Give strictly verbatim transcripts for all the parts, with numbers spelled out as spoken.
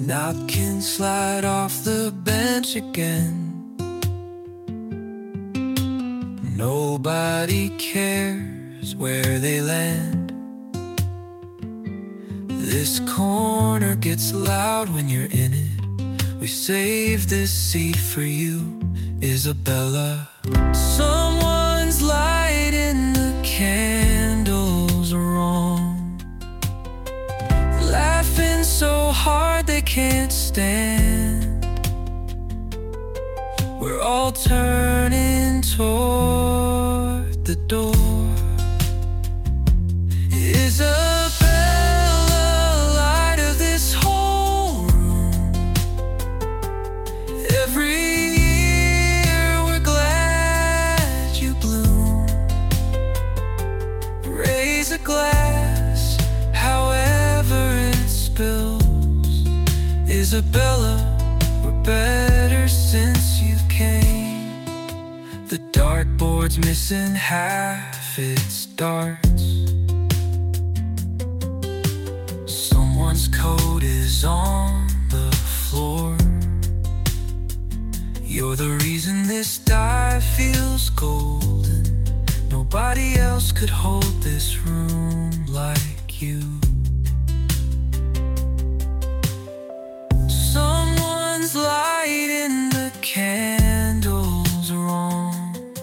napkins slide off the bench again. Nobody cares where they land. This corner gets loud when you're in it. We saved this seat for you, Isabella. Someone's lighting the candles wrong, laughing so hard they can't stand. We're all turning toward the door. Isabella, light of this whole room. Every year we're glad you bloom. Raise a glass, however it spills. Isabella, we're better since you came. The dartboard's missing half its darts. Someone's coat is on the floor. You're the reason this dive feels golden. Nobody else could hold this room like you. Someone's lighting the candles wrong,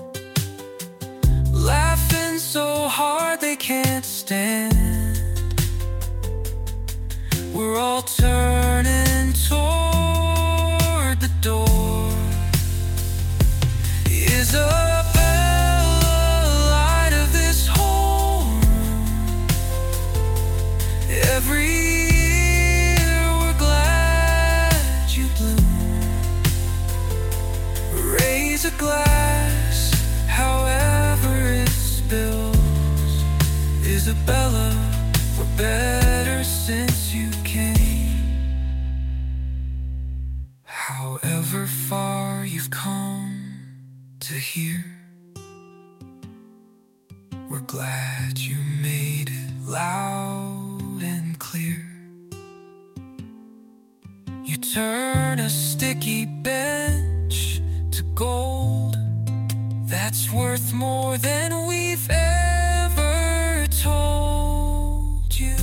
laughing so hard they can't stand. We're all turning toward the door. Isabella, light of this whole room. Every year we're glad you bloom. Raise a glass, however it spills. Isabella, we're better since you came. However far you've come to here, we're glad you made it loud and clear. You turn a sticky bench to gold that's worth more than we've ever told you.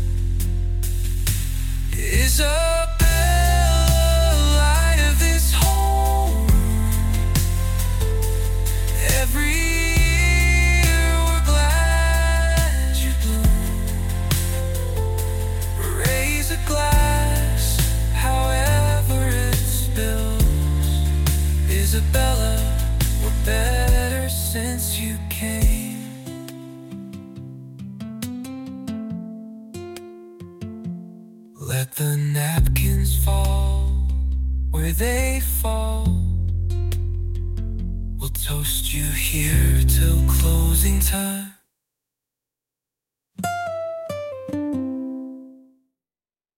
Isabella, light of this whole room. Every year we're glad you bloom. Raise a glass, however it spills. Isabella, we're better since you came. Let the napkins fall where they fall. We'll toast you here till closing time.